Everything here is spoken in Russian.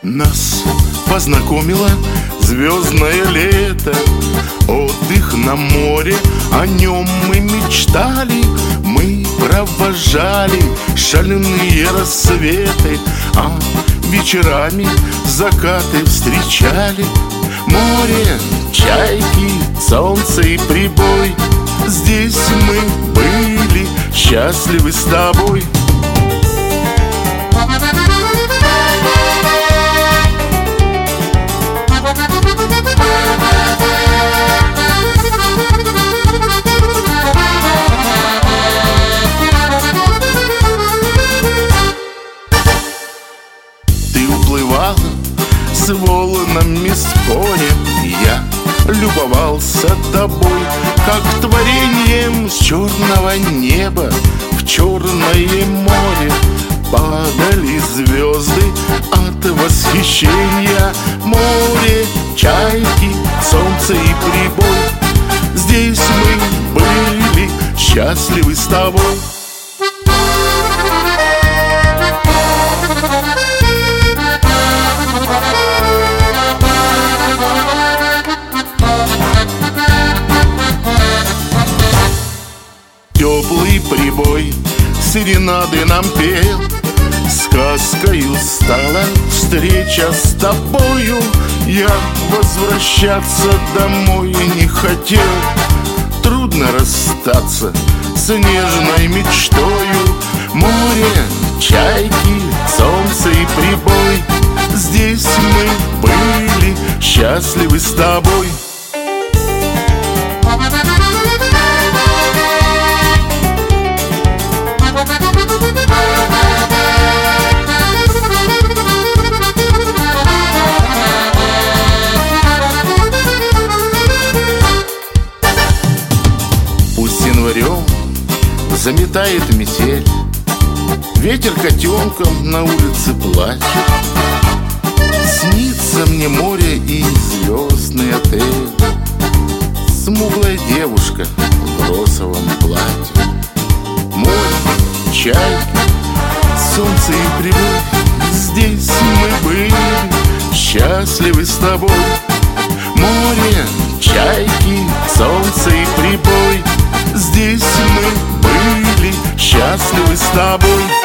Нас познакомило звездное лето, отдых на море, о нем мы мечтали. Мы провожали шальные рассветы, а вечерами закаты встречали. Море, чайки, солнце и прибой, здесь мы были счастливы с тобой. Ты уплывала с волнами с моря, я любовался тобой, как творением с черного неба в черное море. Падали звезды от восхищения. Море, чайки, солнце и прибой, здесь мы были счастливы с тобой. Теплый прибой серенады нам пел, сказкою стала встреча с тобою. Я возвращаться домой не хотел, трудно расстаться с нежной мечтою. Море, чайки, солнце и прибой, здесь мы были счастливы с тобой. Заметает метель, ветер котенком на улице плачет. Снится мне море и звездный отель, смуглая девушка в розовом платье. Море, чайки, солнце и прибой, здесь мы были счастливы с тобой. Море, чайки, солнце и прибой, здесь мы были счастливы с тобой.